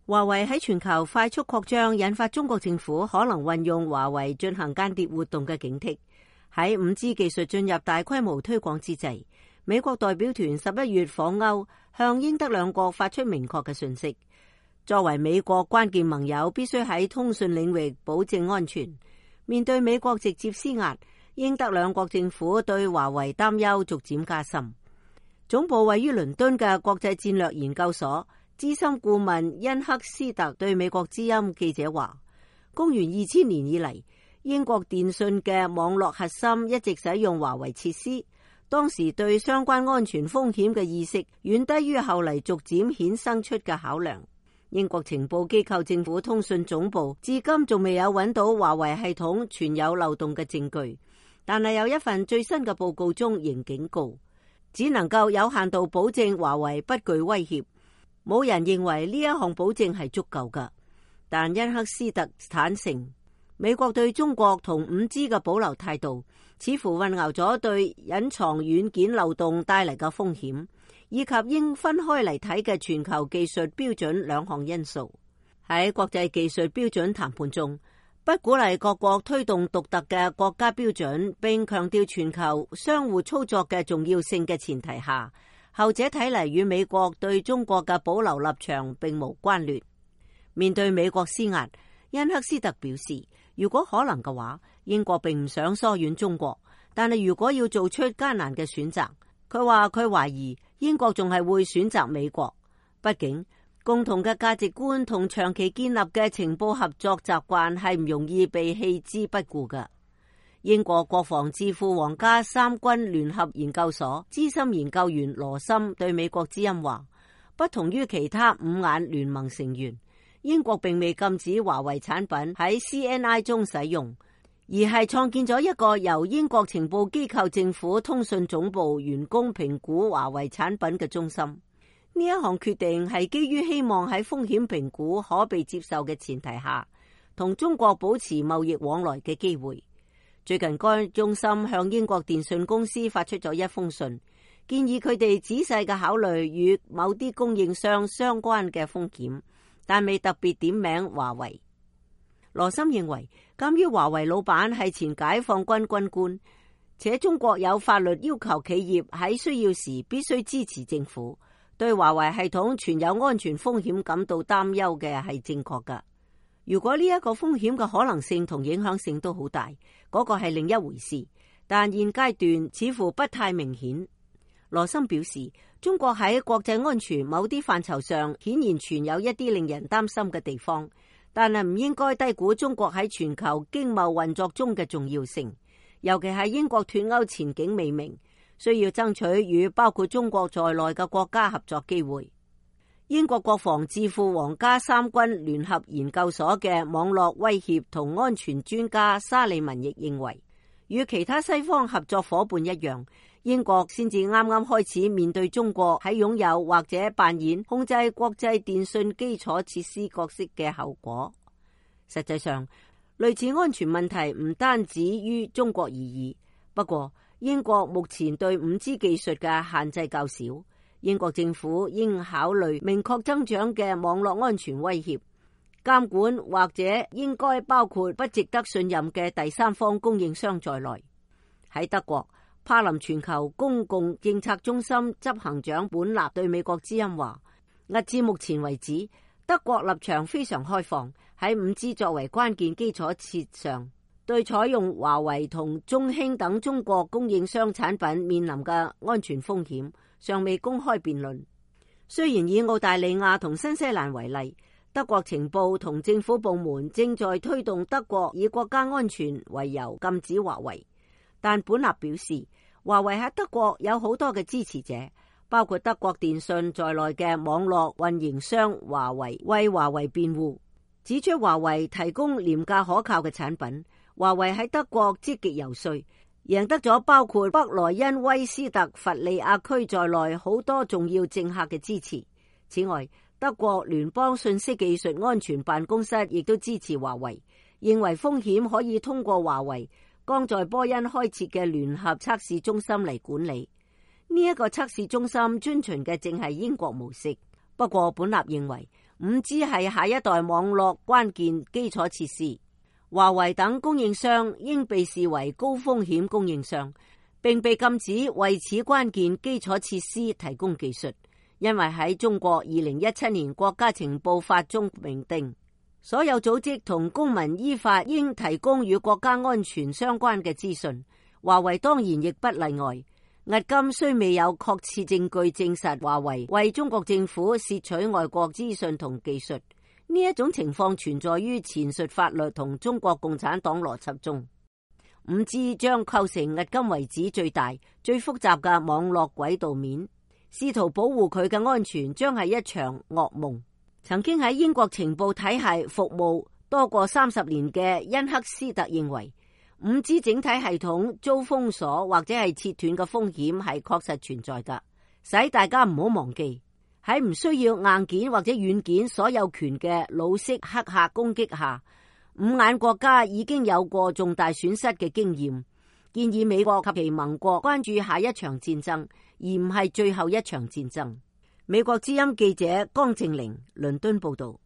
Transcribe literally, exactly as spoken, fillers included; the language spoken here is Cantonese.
華為喺全球快速擴張，引發中國政府可能運用華為進行間諜活動嘅警惕。喺五 G 技術進入大規模推廣之際，美國代表團十一月訪歐，向英德兩國發出明確嘅訊息。作為美國關鍵盟友，必須喺通訊領域保證安全。面對美國直接施壓，英德兩國政府對華為擔憂逐漸加深。總部位於倫敦嘅國際戰略研究所資深顧問恩克斯特對美國之音記者話：公元二千年以嚟，英國電信嘅網絡核心一直使用華為設施，當時對相關安全風險嘅意識遠低於後嚟逐漸衍生出嘅考量。英國情報機構政府通訊總部至今仲未有揾到華為系統存有漏洞嘅證據，但係有一份最新嘅報告中仍警告，只能夠有限度保證華為不具威脅。冇人認為呢一項保證係足夠㗎，但恩克斯特坦承，美國對中國同五 G 嘅保留態度，似乎混淆咗對隱藏軟件漏洞帶嚟嘅風險，以及應分開嚟睇嘅全球技術標準兩項因素。喺國際技術標準談判中，不鼓勵各國推動獨特嘅國家標準，並強調全球相互操作嘅重要性嘅前提下，後者睇嚟與美國對中國嘅保留立場並無關聯。面對美國施壓，恩克斯特表示，如果可能嘅話，英國並唔想疏遠中國，但係如果要做出艱難嘅選擇，佢話佢懷疑英國仲係會選擇美國。畢竟共同嘅價值觀同長期建立嘅情報合作習慣係唔容易被棄之不顧嘅。英國國防智庫皇家三軍聯合研究所資深研究員羅森對美國之音話，不同於其他五眼聯盟成員，英國並未禁止華為產品喺 C N I 中使用，而係創建咗一個由英國情報機構政府通訊總部員工評估華為產品嘅中心。呢一項決定係基於希望喺風險評估可被接受嘅前提下，同中國保持貿易往來嘅機會。最近該中心向英國電信公司發出咗一封信，建議佢哋仔細嘅考慮與某啲供應商相關嘅風險，但未特別點名華為。羅森認為，鑒於華為老闆係前解放軍軍官，且中國有法律要求企業喺需要時必須支持政府，對華為系統存有安全風險感到擔憂嘅係正確㗎。如果呢一個風險嘅可能性同影響性都好大，嗰個係另一回事，但現階段似乎不太明顯。羅森表示，中國喺國際安全某啲範疇上顯然存有一啲令人擔心嘅地方，但係唔應該低估中國喺全球經貿運作中嘅重要性，尤其係英國脫歐前景未明，需要爭取與包括中國在內嘅國家合作機會。英國國防智庫皇家三軍聯合研究所嘅網絡威脅同安全專家沙利文亦認為，與其他西方合作夥伴一樣，英國先至啱啱開始面對中國喺擁有或者扮演控制國際電信基礎設施角色嘅後果。實際上，類似安全問題唔單止於中國而已。不過，英國目前對五 G 技術嘅限制較少。英國政府應考慮明確增長嘅網絡安全威脅，監管或者應該包括不值得信任嘅第三方供應商在內。喺德國，柏林全球公共政策中心執行長本納對美國之音話，直至目前為止，德國立場非常開放，喺五 G 作為關鍵基礎設上，對採用華為同中興等中國供應商產品面臨嘅安全風險尚未公開辯論。雖然以澳大利亞同新西蘭為例，德國情報同政府部門正在推動德國以國家安全為由禁止華為，但本納表示，華為喺德國有好多嘅支持者，包括德國電信在內嘅網絡運營商華為，為華為辯護，指出華為提供廉價可靠嘅產品。華為喺德國積極游說，贏得咗包括北萊茵威斯特伐利亞區在內好多重要政客嘅支持。此外，德國聯邦信息技術安全辦公室亦都支持華為，認為風險可以通過華為剛在波恩開設嘅聯合測試中心嚟管理。呢、這、一個測試中心遵循嘅正係英國模式。不過本納認為五 G 係下一代網絡關鍵基礎設施，華為等供應商應被視為高風險供應商，並被禁止為此關鍵基礎設施提供技術，因為喺中國二零一七年國家情報法中明定，所有組織同公民依法應提供與國家安全相關嘅資訊，華為當然亦不例外。迄今雖未有確切證據證實華為為中國政府竊取外國資訊同技術，呢一種情況存在於前述法律同中國共產黨邏輯中。五 G 將構成迄今為止最大、最複雜嘅網絡軌道面，試圖保護佢嘅安全將係一場噩夢。曾經喺英國情報體系服務多過三十年嘅恩克斯特認為，五 G 整體系統遭封鎖或者係切斷嘅風險係確實存在㗎，使大家唔好忘記，喺唔需要硬件或者軟件所有權嘅老式黑客攻擊下，五眼國家已經有過重大損失嘅經驗。建議美國及其盟國關注下一場戰爭，而唔係最後一場戰爭。美國之音記者江正玲倫敦報道。